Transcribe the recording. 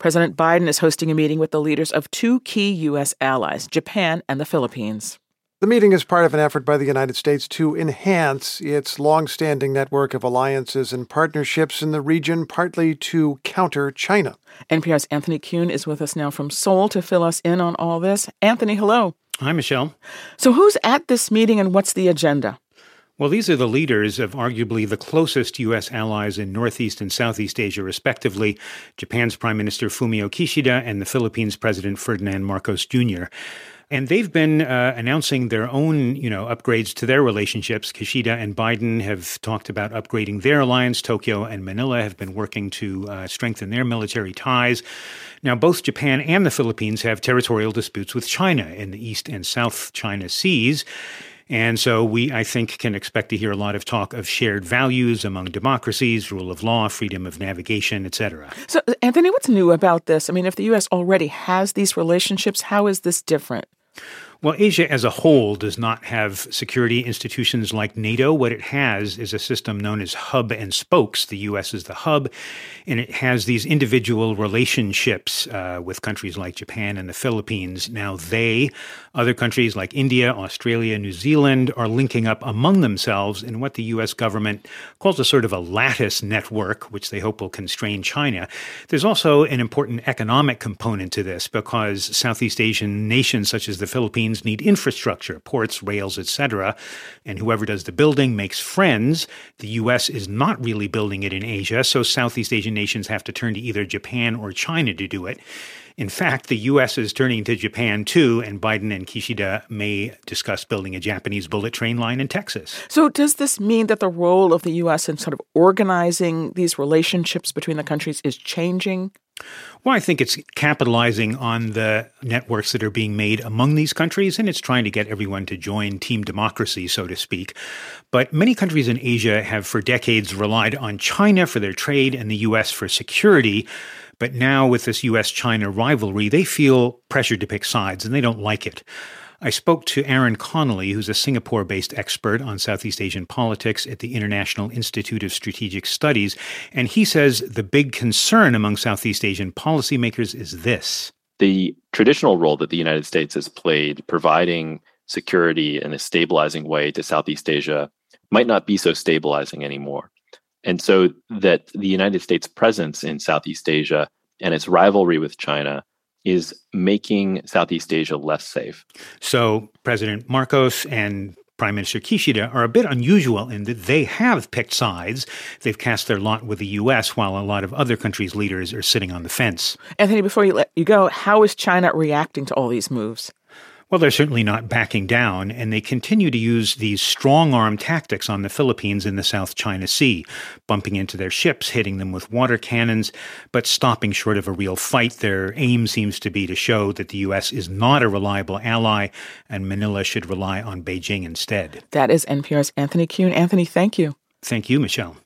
President Biden is hosting a meeting with the leaders of two key U.S. allies, Japan and the Philippines. The meeting is part of an effort by the United States to enhance its long-standing network of alliances and partnerships in the region, partly to counter China. NPR's Anthony Kuhn is with us now from Seoul to fill us in on all this. Anthony, hello. Hi, Michelle. So who's at this meeting and what's the agenda? Well, these are the leaders of arguably the closest U.S. allies in Northeast and Southeast Asia, respectively, Japan's Prime Minister Fumio Kishida and the Philippines President Ferdinand Marcos Jr. And they've been announcing their own, upgrades to their relationships. Kishida and Biden have talked about upgrading their alliance. Tokyo and Manila have been working to strengthen their military ties. Now, both Japan and the Philippines have territorial disputes with China in the East and South China Seas. And so we, I think, can expect to hear a lot of talk of shared values among democracies, rule of law, freedom of navigation, et cetera. So, Anthony, what's new about this? I mean, if the U.S. already has these relationships, how is this different? Well, Asia as a whole does not have security institutions like NATO. What it has is a system known as hub and spokes. The U.S. is the hub, and it has these individual relationships with countries like Japan and the Philippines. Now, other countries like India, Australia, New Zealand, are linking up among themselves in what the U.S. government calls a sort of a lattice network, which they hope will constrain China. There's also an important economic component to this because Southeast Asian nations such as the Philippines need infrastructure, ports, rails, etc., and whoever does the building makes friends. The U.S. is not really building it in Asia, so Southeast Asian nations have to turn to either Japan or China to do it. In fact, the U.S. is turning to Japan, too, and Biden and Kishida may discuss building a Japanese bullet train line in Texas. So does this mean that the role of the U.S. in sort of organizing these relationships between the countries is changing? Well, I think it's capitalizing on the networks that are being made among these countries, and it's trying to get everyone to join team democracy, so to speak. But many countries in Asia have for decades relied on China for their trade and the U.S. for security. But now with this U.S.-China rivalry, they feel pressured to pick sides, and they don't like it. I spoke to Aaron Connolly, who's a Singapore-based expert on Southeast Asian politics at the International Institute of Strategic Studies, and he says the big concern among Southeast Asian policymakers is this. The traditional role that the United States has played providing security in a stabilizing way to Southeast Asia might not be so stabilizing anymore. And so that the United States' presence in Southeast Asia and its rivalry with China is making Southeast Asia less safe. So President Marcos and Prime Minister Kishida are a bit unusual in that they have picked sides. They've cast their lot with the U.S., while a lot of other countries' leaders are sitting on the fence. Anthony, before you let you go, how is China reacting to all these moves? Well, they're certainly not backing down, and they continue to use these strong-arm tactics on the Philippines in the South China Sea, bumping into their ships, hitting them with water cannons, but stopping short of a real fight. Their aim seems to be to show that the U.S. is not a reliable ally, and Manila should rely on Beijing instead. That is NPR's Anthony Kuhn. Anthony, thank you. Thank you, Michelle.